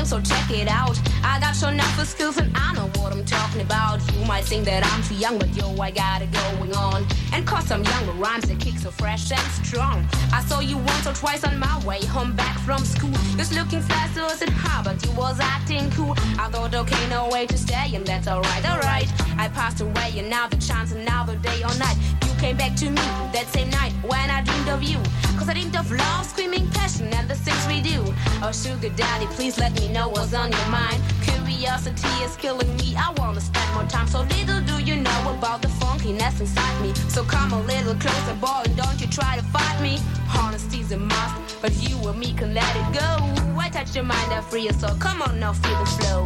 so check it out. I got shown up for skills and I know what I'm talking about. You might think that I'm too young, but yo, I got it going on. And cause I'm younger, rhymes that kick so fresh and strong. I saw you once or twice on my way home back from school. Just looking fast, so I said hi, but you was acting cool. I thought, okay, no way to stay, and that's alright, alright. I passed away, and now the chance, another day or night. You came back to me that same night when I dreamed of you. Cause I dreamed of love, screaming passion, and the things we do. Oh, sugar daddy, please let me know what's on your mind. Curiosity is killing me, I wanna spend more time. So little do you know about the funkiness inside me. So come a little closer, boy, and don't you try to fight me. Honesty's a must, but you and me can let it go. I touch your mind, I free your soul. Come on now, feel the flow.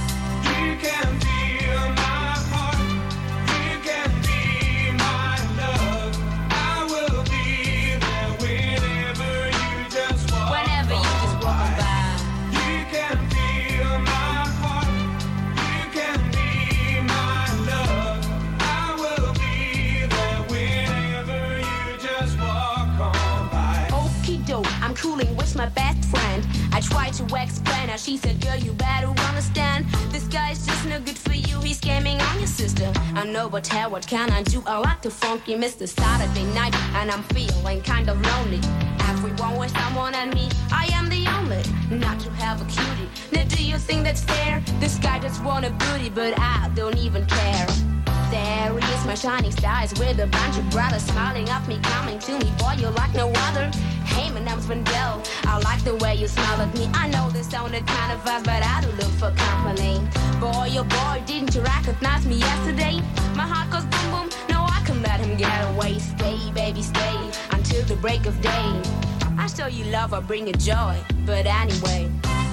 You can feel my heart. You can be my love. I will be there whenever you just walk. Whenever you just walk by. You can feel my heart. You can be my love. I will be there whenever you just walk on by. Okie doke, I'm cooling with my best friend. I tried to explain her, she said, girl, you better understand. This guy's just no good for you, he's scamming on your sister. I know, but hell, what can I do? I like the funky Mr. Saturday night, and I'm feeling kind of lonely. Everyone with someone and me, I am the only not to have a cutie. Now do you think that's fair? This guy just want a booty, but I don't even care. There he is, my shining stars, with a bunch of brothers smiling at me, coming to me. Boy, you're like no other. Hey, my name's Wendell. I like the way you smile at me. I know this sounded kind of fast, but I do look for company. Boy, oh boy, didn't you recognize me yesterday? My heart goes boom boom, no, I can let him get away. Stay, baby, stay, until the break of day. I show you love, I bring you joy, but anyway.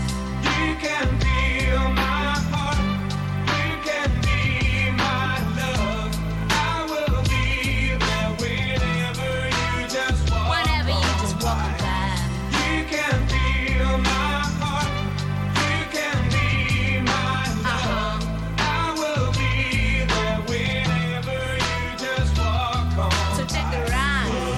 You can feel my heart. You can be my love. I will be there whenever you just walk. Whenever you just walk by. You can feel my heart. You can be my love. I will be there whenever you just walk on. So check the rhyme.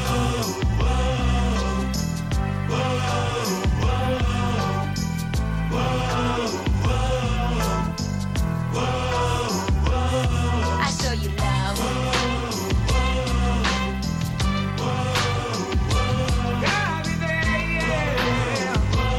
I show you love. Gotta be there, yeah.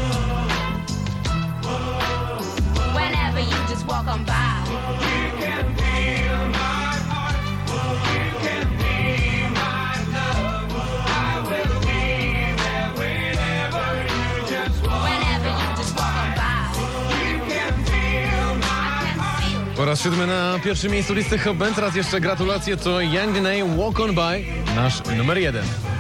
Whenever you just walk on by. You can feel my heart. You can be my love. I will be there whenever you just walk. Whenever you just walk on by. You can feel my I can feel you. Po raz 7 na pierwszym miejscu listy Hot Band. Raz jeszcze gratulacje, to Young Ney, Walk On By, nasz numer 1.